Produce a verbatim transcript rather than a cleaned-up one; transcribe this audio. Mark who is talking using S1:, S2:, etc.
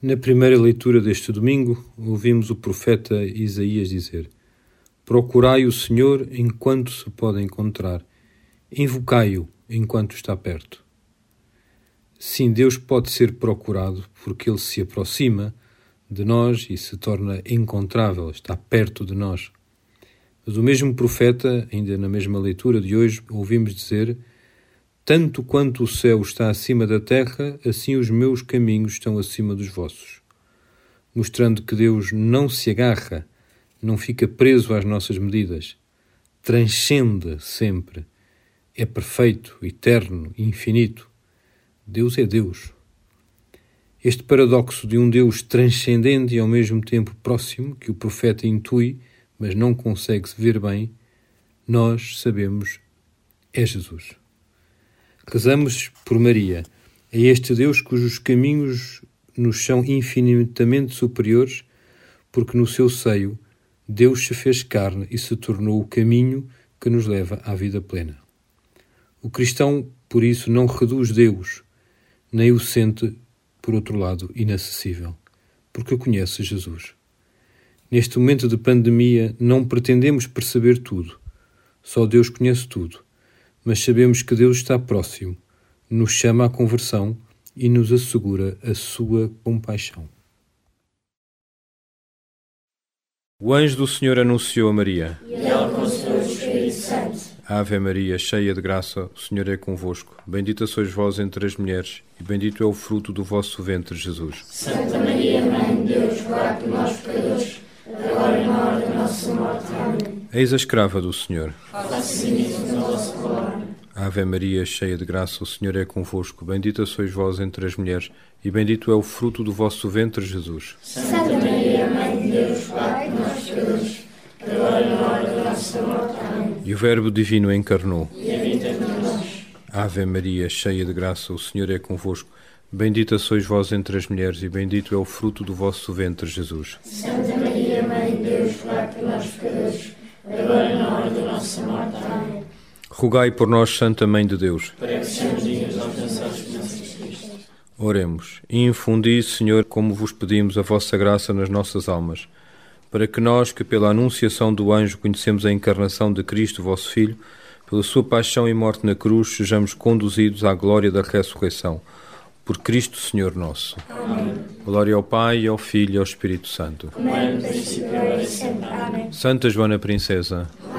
S1: Na primeira leitura deste domingo, ouvimos o profeta Isaías dizer: Procurai o Senhor enquanto se pode encontrar, invocai-o enquanto está perto. Sim, Deus pode ser procurado porque Ele se aproxima de nós e se torna encontrável, está perto de nós. Mas o mesmo profeta, ainda na mesma leitura de hoje, ouvimos dizer: Tanto quanto o céu está acima da terra, assim os meus caminhos estão acima dos vossos. Mostrando que Deus não se agarra, não fica preso às nossas medidas. Transcende sempre. É perfeito, eterno, infinito. Deus é Deus. Este paradoxo de um Deus transcendente e ao mesmo tempo próximo, que o profeta intui, mas não consegue ver bem, nós sabemos, é Jesus. Rezamos por Maria, a este Deus cujos caminhos nos são infinitamente superiores, porque no seu seio Deus se fez carne e se tornou o caminho que nos leva à vida plena. O cristão, por isso, não reduz Deus, nem o sente, por outro lado, inacessível, porque conhece Jesus. Neste momento de pandemia, não pretendemos perceber tudo. Só Deus conhece tudo. Mas sabemos que Deus está próximo, nos chama à conversão e nos assegura a sua compaixão. O anjo do Senhor anunciou a Maria.
S2: E ela concebeu o Espírito Santo.
S1: Ave Maria, cheia de graça, o Senhor é convosco. Bendita sois vós entre as mulheres, e bendito é o fruto do vosso ventre, Jesus.
S2: Santa Maria, Mãe de Deus, rogai por nós, pecadores, agora e na hora da nossa morte. Amém.
S1: Eis a escrava do Senhor.
S2: Faça-se nisso a vossa palavra.
S1: Ave Maria, cheia de graça, o Senhor é convosco. Bendita sois vós entre as mulheres, e bendito é o fruto do vosso ventre, Jesus.
S2: Santa Maria, Mãe de Deus, rogai por nós, pecadores, agora e na hora da nossa morte. Amém.
S1: E o Verbo divino encarnou.
S2: E habita entre nós.
S1: Ave Maria, cheia de graça, o Senhor é convosco. Bendita sois vós entre as mulheres, e bendito é o fruto do vosso ventre, Jesus.
S2: Santa Maria, Mãe de Deus, rogai por nós, pecadores, agora e na hora da nossa morte. Amém.
S1: Rogai por nós, Santa Mãe de Deus.
S2: Para que sejamos dignos de alcançar as bênçãos de Cristo.
S1: Oremos. E infundi, Senhor, como vos pedimos, a vossa graça nas nossas almas, para que nós, que pela anunciação do anjo conhecemos a encarnação de Cristo, vosso Filho, pela sua paixão e morte na cruz, sejamos conduzidos à glória da ressurreição. Por Cristo, Senhor nosso.
S2: Amém.
S1: Glória ao Pai, ao Filho e ao Espírito Santo.
S2: Como é no princípio, agora e sempre. Amém.
S1: Santa Joana Princesa,